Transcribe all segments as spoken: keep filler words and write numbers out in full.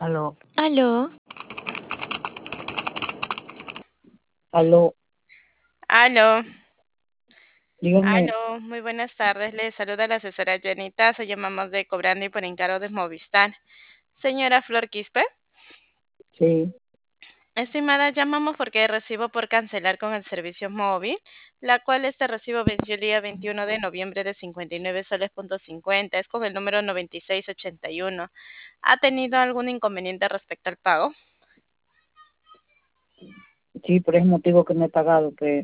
Aló, Aló, aló, aló, dígame, aló, muy buenas tardes. Le saluda la asesora Janita. Se llamamos de Cobrando y por encargo de Movistar. Señora Flor Quispe, sí, estimada, llamamos porque recibo por cancelar con el servicio móvil, la cual este recibo venció el día veintiuno de noviembre de cincuenta y nueve soles punto cincuenta. Es con el número noventa y seis ochenta y uno. ¿Ha tenido algún inconveniente respecto al pago? sí, por ese motivo que no he pagado, que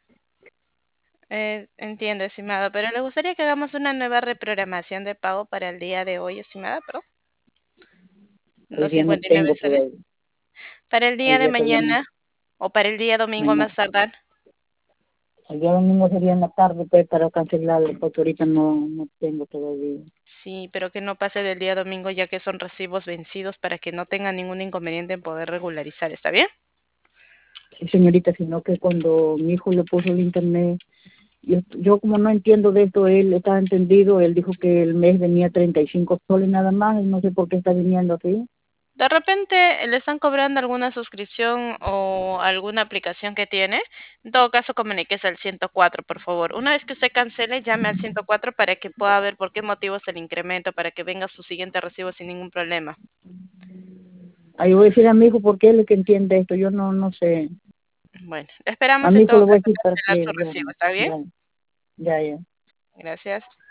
Eh, entiendo, estimado, pero ¿le gustaría que hagamos una nueva reprogramación de pago para el día de hoy, estimada? Pero hoy los día no cincuenta y nueve tengo soles. todavía, Para el hoy día de día sería ma- mañana o para el día domingo a mañana, más tardar. el día domingo sería en la tarde, pues, para cancelarlo, porque ahorita no, no tengo todavía. Sí, pero que no pase del día domingo ya que son recibos vencidos para que no tenga ningún inconveniente en poder regularizar. ¿Está bien? Sí, señorita, sino que cuando mi hijo le puso el internet, yo, yo como no entiendo de esto, él estaba entendido, él dijo que el mes venía treinta y cinco soles nada más, y no sé por qué está viniendo así. De repente le están cobrando alguna suscripción o alguna aplicación que tiene. En todo caso, comuníquese al ciento cuatro, por favor. Una vez que usted cancele, llame al ciento cuatro para que pueda ver por qué motivo es el incremento, para que venga su siguiente recibo sin ningún problema. Ahí voy a decir a mi hijo porque él es el que entiende esto, yo no, no sé. Bueno, A esperamos mi en hijo todo le voy a caso decir para cancelar que, su ya, recibo. ¿Está bien? ya, ya, ya. Gracias.